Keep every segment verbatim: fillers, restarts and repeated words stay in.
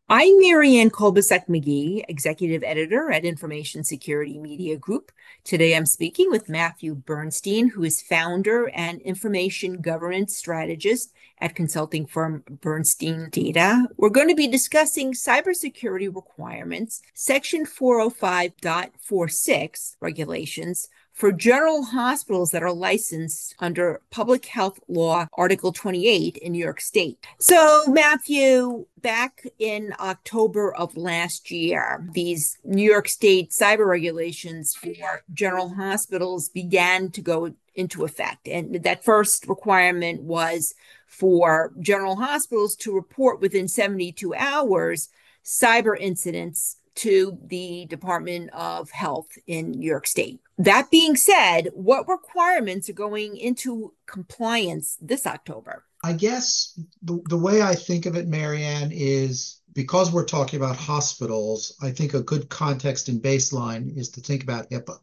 I'm Marianne Kolbasuk-McGee, Executive Editor at Information Security Media Group. Today I'm speaking with Matthew Bernstein, who is founder and information governance strategist at consulting firm Bernstein Data. We're going to be discussing cybersecurity requirements, Section four oh five point four six regulations for general hospitals that are licensed under Public Health Law Article twenty-eight in New York State. So, Matthew, back in October of last year, these New York State cyber regulations for general hospitals began to go into effect. And that first requirement was for general hospitals to report within seventy-two hours cyber incidents to the Department of Health in New York State. That being said, what requirements are going into compliance this October? I guess the, the way I think of it, Marianne, is because we're talking about hospitals, I think a good context and baseline is to think about HIPAA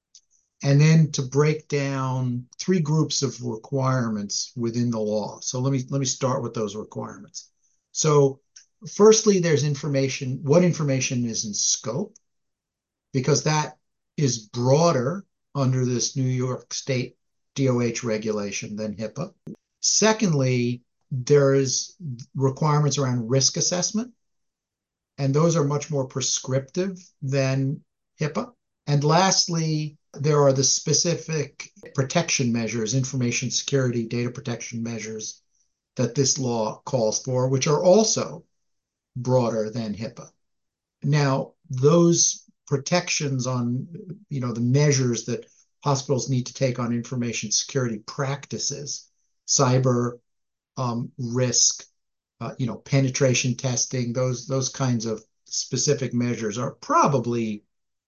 and then to break down three groups of requirements within the law. So let me let me start with those requirements. So firstly, there's information, what information is in scope, because that is broader under this New York State D O H regulation than HIPAA. Secondly, there's requirements around risk assessment, and those are much more prescriptive than HIPAA. And lastly, there are the specific protection measures, information security, data protection measures that this law calls for, which are also broader than HIPAA. Now, those protections on, you know, the measures that hospitals need to take on information security practices, cyber um, risk, uh, you know, penetration testing, those those kinds of specific measures are probably,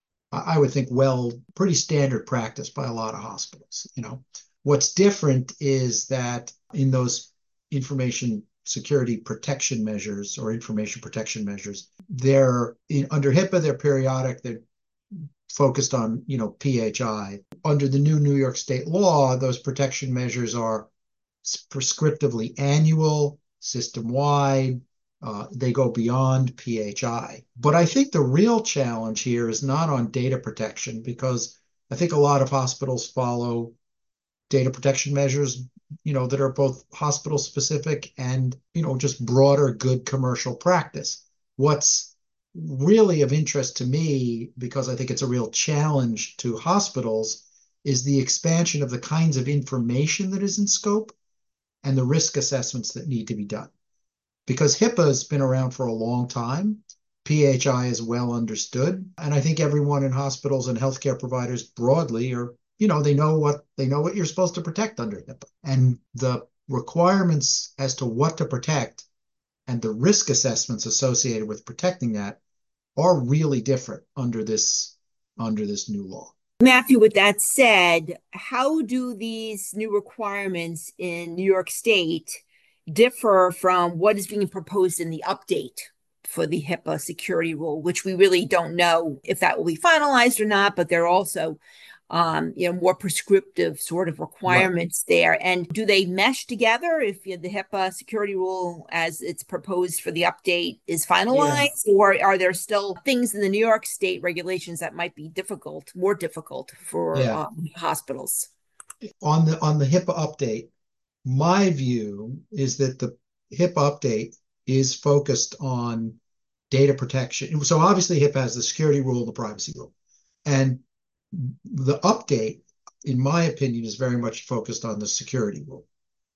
I would think, well, pretty standard practice by a lot of hospitals. You know, what's different is that in those information security protection measures or information protection measures, they're in, under HIPAA, they're periodic, they're focused on, you know, P H I. Under the new New York State law, those protection measures are prescriptively annual, system-wide. Uh, they go beyond P H I. But I think the real challenge here is not on data protection, because I think a lot of hospitals follow data protection measures, you know, that are both hospital specific and, you know, just broader good commercial practice. What's really of interest to me, because I think it's a real challenge to hospitals, is the expansion of the kinds of information that is in scope and the risk assessments that need to be done. Because HIPAA has been around for a long time, P H I is well understood, and I think everyone in hospitals and healthcare providers broadly are, you know, they know what they know what you're supposed to protect under HIPAA. And the requirements as to what to protect and the risk assessments associated with protecting that are really different under this under this new law. Matthew, with that said, how do these new requirements in New York State differ from what is being proposed in the update for the HIPAA security rule, which we really don't know if that will be finalized or not, but they're also um, you know, more prescriptive sort of Right. requirements there. And do they mesh together if you know, the HIPAA security rule, as it's proposed for the update, is Yeah. finalized, or are there still things in the New York State regulations that might be difficult, more difficult for Yeah. um, hospitals? On the on the HIPAA update, my view is that the HIPAA update is focused on data protection. So obviously HIPAA has the security rule, the privacy rule. And the update, in my opinion, is very much focused on the security rule.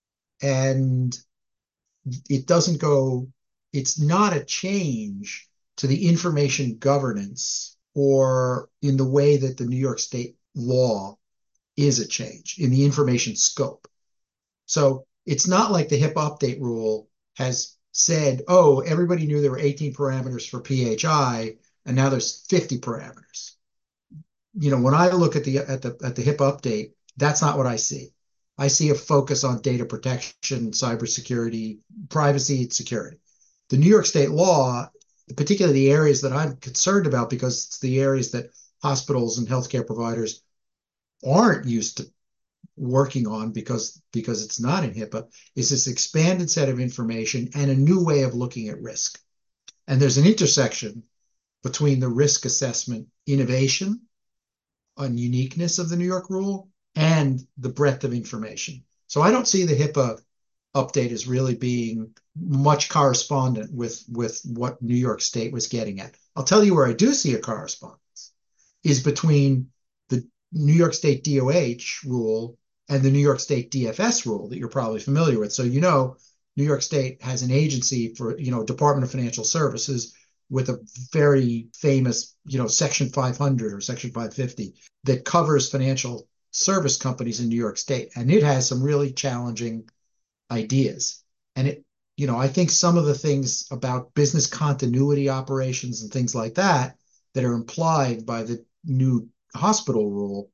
And it doesn't go, it's not a change to the information governance or in the way that the New York State law is a change in the information scope. So it's not like the HIPAA update rule has said, oh, everybody knew there were eighteen parameters for P H I, and now there's fifty parameters. You know, when I look at the at the at the HIPAA update, that's not what I see. I see a focus on data protection, cybersecurity, privacy, and security. The New York State law, particularly the areas that I'm concerned about, because it's the areas that hospitals and healthcare providers aren't used to working on because because it's not in HIPAA, is this expanded set of information and a new way of looking at risk. And there's an intersection between the risk assessment innovation and uniqueness of the New York rule and the breadth of information. So I don't see the HIPAA update as really being much correspondent with, with what New York State was getting at. I'll tell you where I do see a correspondence is between the New York State D O H rule and the New York State D F S rule that you're probably familiar with. So, you know, New York State has an agency for, you know, Department of Financial Services with a very famous, you know, Section five hundred or Section five fifty that covers financial service companies in New York State. And it has some really challenging ideas. And it, you know, I think some of the things about business continuity operations and things like that that are implied by the new hospital rule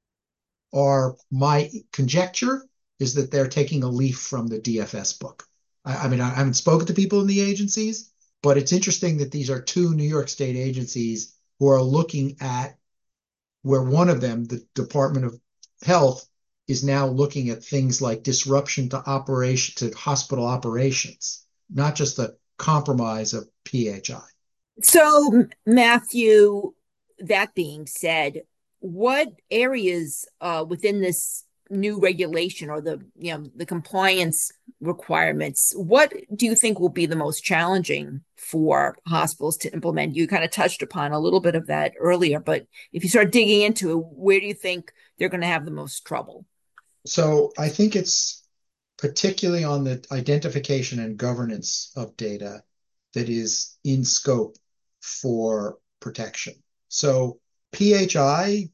are my conjecture is that they're taking a leaf from the D F S book. I, I mean, I haven't spoken to people in the agencies, but it's interesting that these are two New York State agencies who are looking at where one of them, the Department of Health, is now looking at things like disruption to operation to hospital operations, not just the compromise of P H I. So, Matthew, that being said, what areas uh, within this new regulation or the you know the compliance requirements, what do you think will be the most challenging for hospitals to implement? You kind of touched upon a little bit of that earlier, but if you start digging into it, where do you think they're going to have the most trouble? So I think it's particularly on the identification and governance of data that is in scope for protection. So P H I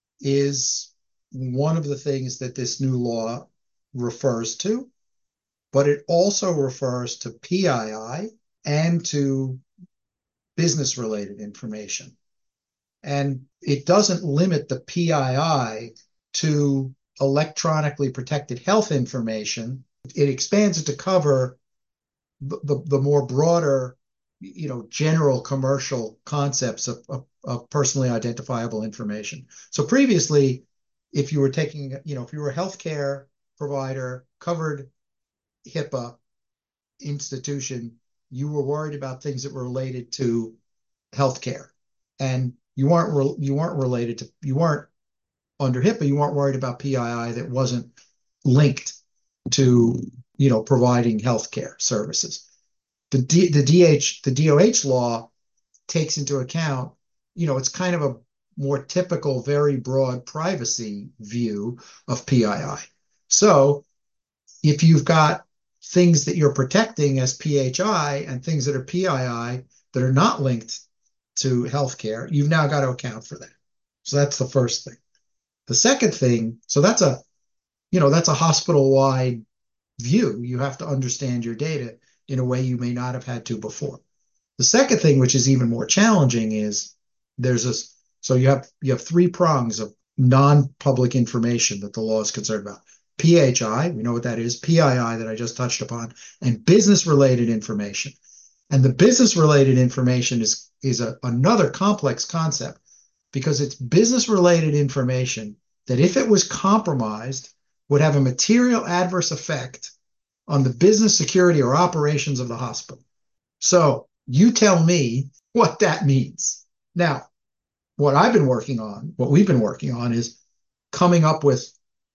is one of the things that this new law refers to, but it also refers to P I I and to business related information. And it doesn't limit the P I I to electronically protected health information. It expands it to cover the, the, the more broader, you know, general commercial concepts of, of, of personally identifiable information. So previously, if you were taking, you know, if you were a healthcare provider, covered HIPAA institution, you were worried about things that were related to healthcare, and you weren't re- you weren't related to you weren't under HIPAA. You weren't worried about P I I that wasn't linked to you know providing healthcare services. The D, the D H the D O H law takes into account, you know, it's kind of a more typical, very broad privacy view of P I I. So if you've got things that you're protecting as P H I and things that are P I I that are not linked to healthcare, you've now got to account for that. So that's the first thing. The second thing, so that's a, you know, that's a hospital-wide view. You have to understand your data in a way you may not have had to before. The second thing, which is even more challenging, is there's this, so you have you have three prongs of non-public information that the law is concerned about. P H I, we know what that is, P I I that I just touched upon, and business-related information. And the business-related information is, is a, another complex concept because it's business-related information that if it was compromised would have a material adverse effect on the business security or operations of the hospital. So you tell me what that means. Now, what I've been working on, what we've been working on is coming up with,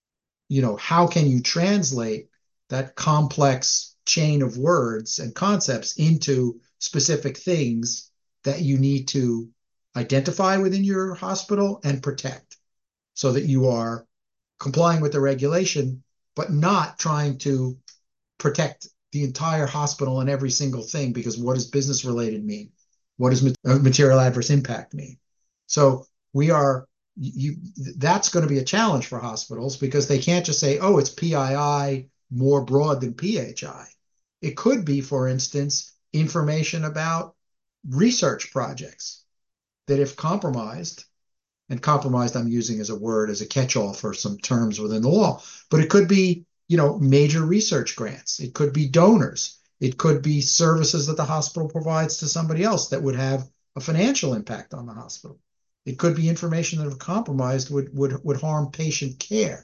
you know, how can you translate that complex chain of words and concepts into specific things that you need to identify within your hospital and protect so that you are complying with the regulation, but not trying to protect the entire hospital and every single thing, because what does business related mean? What does material adverse impact mean? So we are, you, that's going to be a challenge for hospitals because they can't just say, oh, it's P I I more broad than P H I. It could be, for instance, information about research projects that if compromised, and compromised I'm using as a word, as a catch-all for some terms within the law, but it could be, you know, major research grants. It could be donors. It could be services that the hospital provides to somebody else that would have a financial impact on the hospital. It could be information that if compromised would, would, would harm patient care.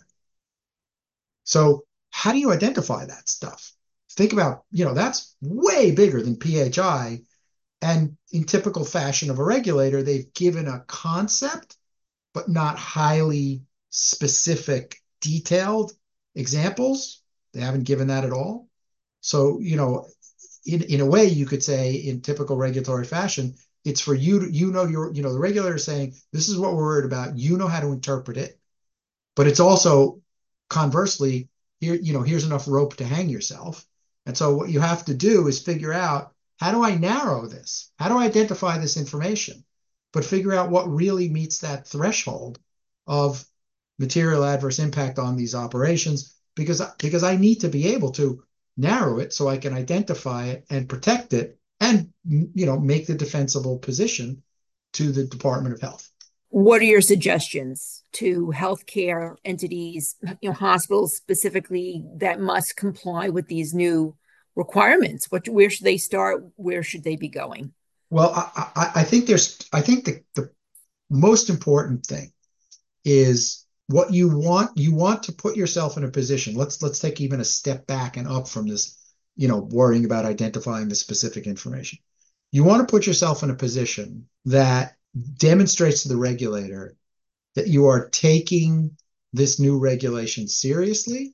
So how do you identify that stuff? Think about, you know, that's way bigger than P H I And in typical fashion of a regulator, they've given a concept, but not highly specific, detailed examples. They haven't given that at all. So, you know, in, in a way, you could say in typical regulatory fashion, it's for you to, you know, you're, you know, the regulator is saying, this is what we're worried about. You know how to interpret it, but it's also conversely, here, you know, here's enough rope to hang yourself. And so what you have to do is figure out, how do I narrow this? How do I identify this information? But figure out what really meets that threshold of material adverse impact on these operations, because because I need to be able to narrow it so I can identify it and protect it and, you know, make the defensible position to the Department of Health. What are your suggestions to healthcare entities, you know, hospitals specifically, that must comply with these new requirements? What, where should they start? Where should they be going? Well, I, I, I think there's I think the, the most important thing is what you want. You want to put yourself in a position. Let's let's take even a step back and up from this, you know, worrying about identifying the specific information. You want to put yourself in a position that demonstrates to the regulator that you are taking this new regulation seriously,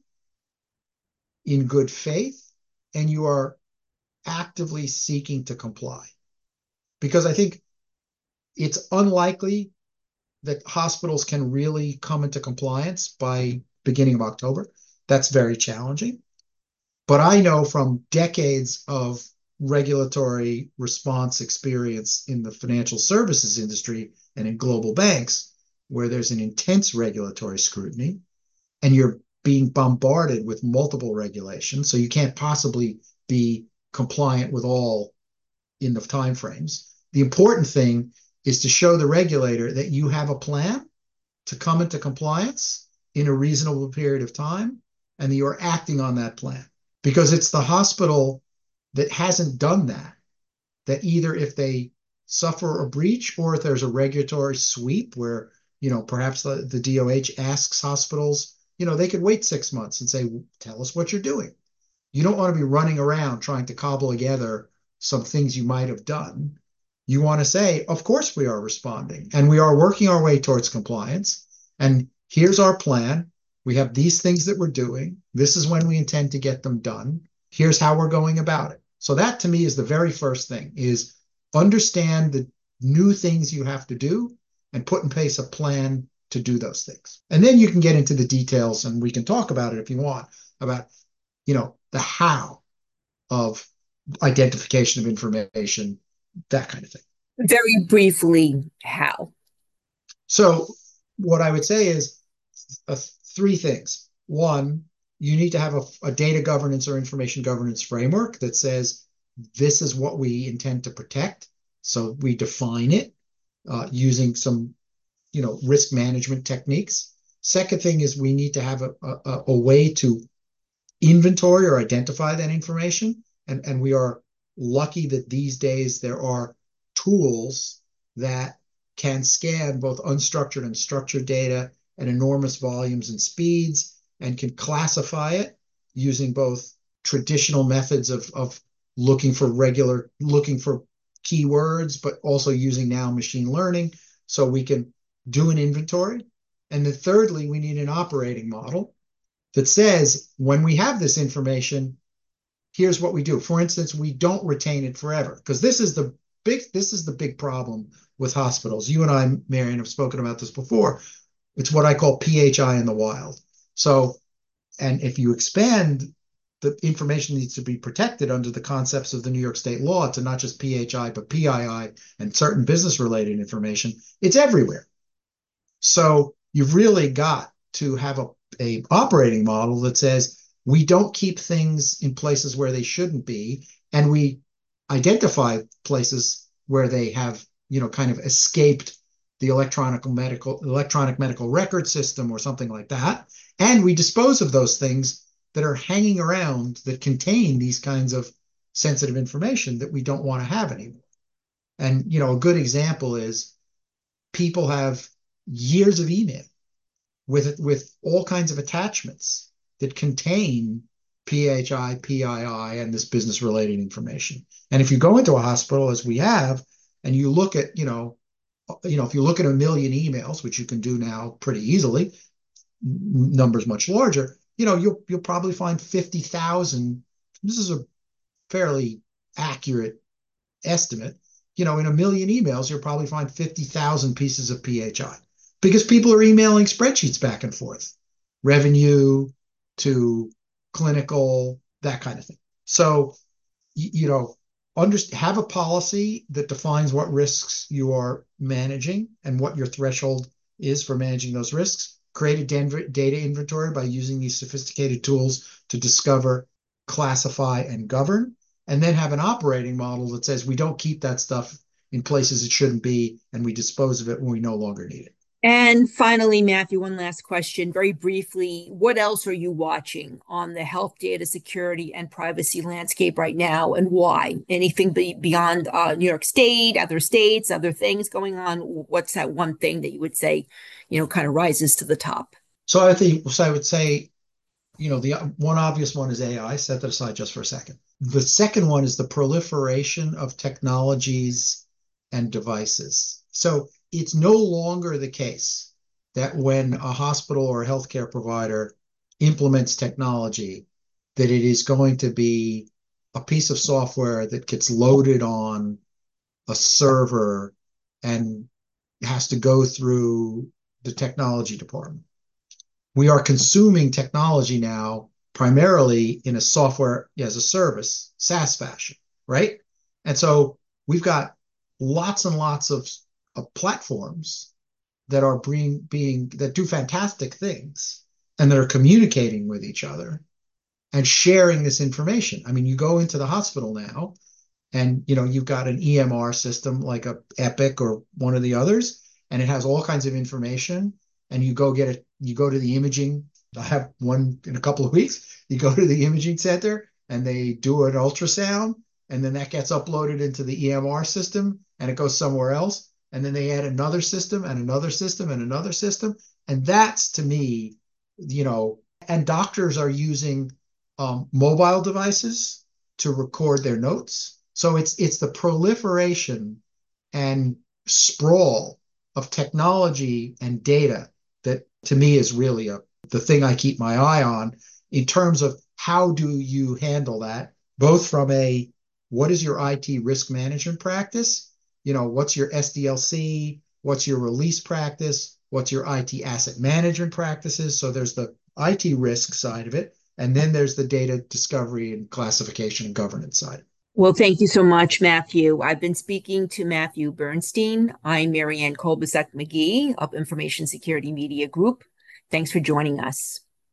in good faith, and you are actively seeking to comply. Because I think it's unlikely that hospitals can really come into compliance by beginning of October. That's very challenging. But I know from decades of regulatory response experience in the financial services industry and in global banks, where there's an intense regulatory scrutiny and you're being bombarded with multiple regulations, so you can't possibly be compliant with all in the timeframes. The important thing is to show the regulator that you have a plan to come into compliance in a reasonable period of time and that you're acting on that plan. Because it's the hospital that hasn't done that, that either if they suffer a breach or if there's a regulatory sweep where, you know, perhaps the, the D O H asks hospitals, you know, they could wait six months and say, tell us what you're doing. You don't want to be running around trying to cobble together some things you might have done. You want to say, of course we are responding and we are working our way towards compliance. And here's our plan. We have these things that we're doing. This is when we intend to get them done. Here's how we're going about it. So that to me is the very first thing, is understand the new things you have to do and put in place a plan to do those things. And then you can get into the details and we can talk about it if you want, about, you know, the how of identification of information, that kind of thing. Very briefly, how? So what I would say is uh, three things. One, you need to have a, a data governance or information governance framework that says this is what we intend to protect. So we define it uh, using some, you know, risk management techniques. Second thing is we need to have a, a, a way to inventory or identify that information. And, and we are lucky that these days there are tools that can scan both unstructured and structured data at enormous volumes and speeds and can classify it using both traditional methods of, of looking for regular, looking for keywords, but also using now machine learning so we can do an inventory. And then thirdly, we need an operating model that says when we have this information, here's what we do. For instance, we don't retain it forever, because this is the big this is the big problem with hospitals. You and I, Marion, have spoken about this before. It's what I call P H I in the wild. So, and if you expand, the information needs to be protected under the concepts of the New York State law to not just P H I, but P I I and certain business related information. It's everywhere. So you've really got to have a, a operating model that says we don't keep things in places where they shouldn't be, and we identify places where they have, you know, kind of escaped the electronic medical electronic medical record system or something like that, and we dispose of those things that are hanging around that contain these kinds of sensitive information that we don't want to have anymore. And you know, a good example is people have years of email with with all kinds of attachments that contain P H I, P I I, and this business related information. And if you go into a hospital, as we have, and you look at, you know, you know, if you look at a million emails, which you can do now pretty easily, numbers much larger, you know, you'll you'll probably find fifty thousand. This is a fairly accurate estimate. You know, in a million emails, you'll probably find fifty thousand pieces of P H I because people are emailing spreadsheets back and forth, revenue to clinical, that kind of thing. So, you know, under, have a policy that defines what risks you are managing and what your threshold is for managing those risks. Create a data inventory by using these sophisticated tools to discover, classify, and govern. And then have an operating model that says we don't keep that stuff in places it shouldn't be, and we dispose of it when we no longer need it. And finally, Matthew, one last question, very briefly. What else are you watching on the health data security and privacy landscape right now, and why? Anything be beyond uh, New York State, other states, other things going on? What's that one thing that you would say, you know, kind of rises to the top? So I think, so I would say, you know, the one obvious one is A I. Set that aside just for a second. The second one is the proliferation of technologies and devices. So it's no longer the case that when a hospital or a healthcare provider implements technology, that it is going to be a piece of software that gets loaded on a server and has to go through the technology department. We are consuming technology now primarily in a software as a service, SaaS fashion, right? And so we've got lots and lots of, of platforms that are being, being that do fantastic things and that are communicating with each other and sharing this information. I mean, you go into the hospital now and you know you've got an E M R system like a Epic or one of the others, and it has all kinds of information. And you go get it, you go to the imaging. I have one in a couple of weeks. You go to the imaging center and they do an ultrasound, and then that gets uploaded into the E M R system and it goes somewhere else. And then they add another system and another system and another system. And that's to me, you know, and doctors are using um, mobile devices to record their notes. So it's it's the proliferation and sprawl of technology and data that to me is really a, the thing I keep my eye on in terms of how do you handle that, both from a what is your I T risk management practice? You know, what's your S D L C? What's your release practice? What's your I T asset management practices? So there's the I T risk side of it. And then there's the data discovery and classification and governance side. Well, thank you so much, Matthew. I've been speaking to Matthew Bernstein. I'm Marianne Kolbasuk McGee of Information Security Media Group. Thanks for joining us.